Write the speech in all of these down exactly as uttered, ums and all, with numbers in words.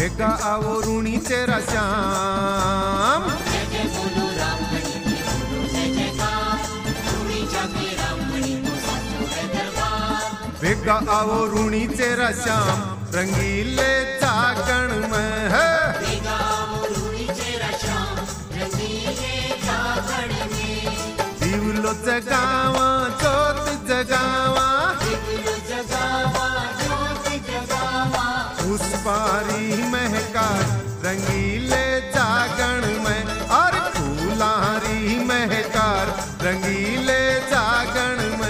भेगा आओ ऋणी चेहरा श्याम। भेगा आओ ऋणी चेहरा श्याम रंगीले जागण में है। दिवलो जगावा जोत जगावा उस पारी महका रंगीले जागण में और फूलारी महकार रंगीले जागण में।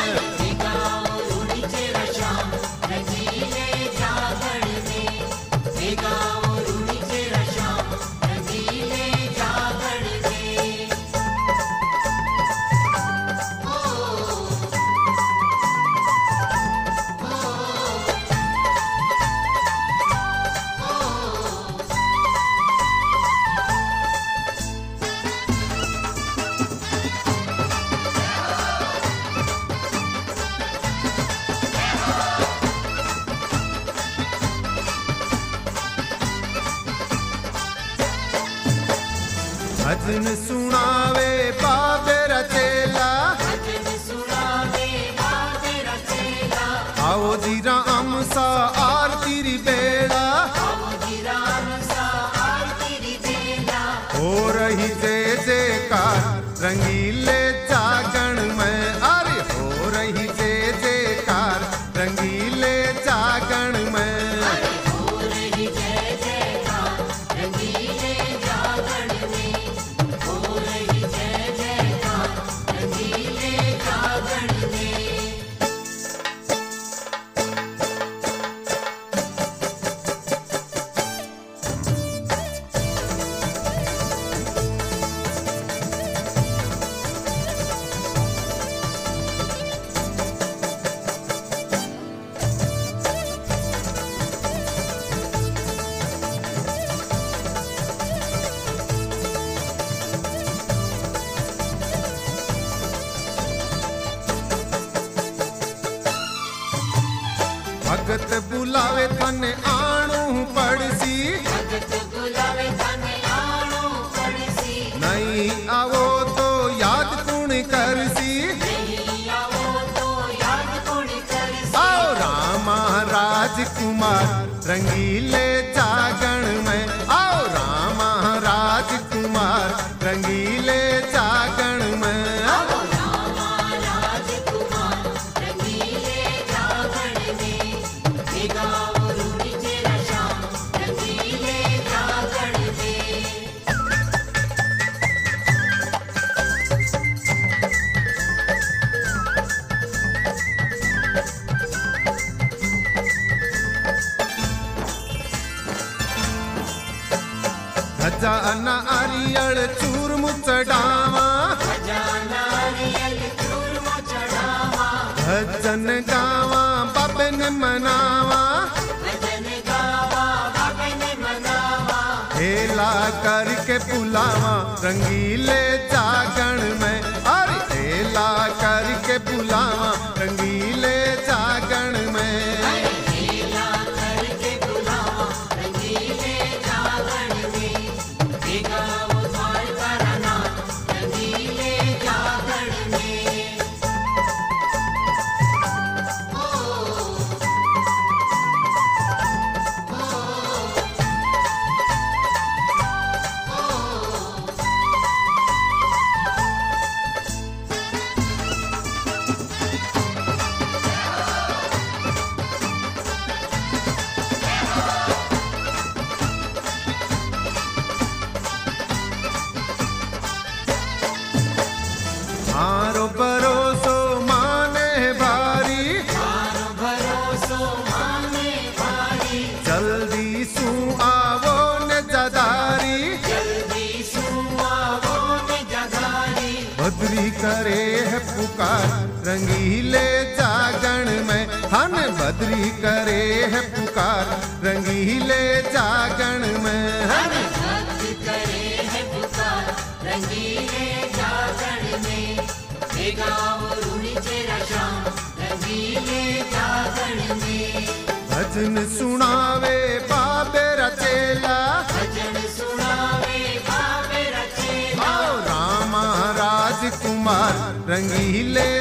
भजन सुनावे बाबे रचेला, आओ जी राम सा आरती री बेड़ा, हो रही जय जयकार रंगीले जागण में। अरे हो रही जय जयकार रंगीले जागण में। भगत बुलावे तने आणू पड़सी, नहीं आवो तो याद कुण करसी। आओ रामा राजकुमार रंगीले जागण में। आओ रामा राजकुमार रंगीले जागण में। खजाना अरियल चूरम चढ़ावा, भजन गावा बाबे ने मनावा, हेला करके बुलावा रंगीले जागण में। अरे हेला करके बुलावा रंगीले जागण में। मारो भरोसो माने भारी, जल्दी सू आवो ने जदारी, बद्री करे है पुकार रंगीले जागण में। हन बद्री करे है पुकार रंगीले जागण में। हन बद्री करे है पुकार रंगीले जागण में। भजन सुनावे बाबे रचे रंगीले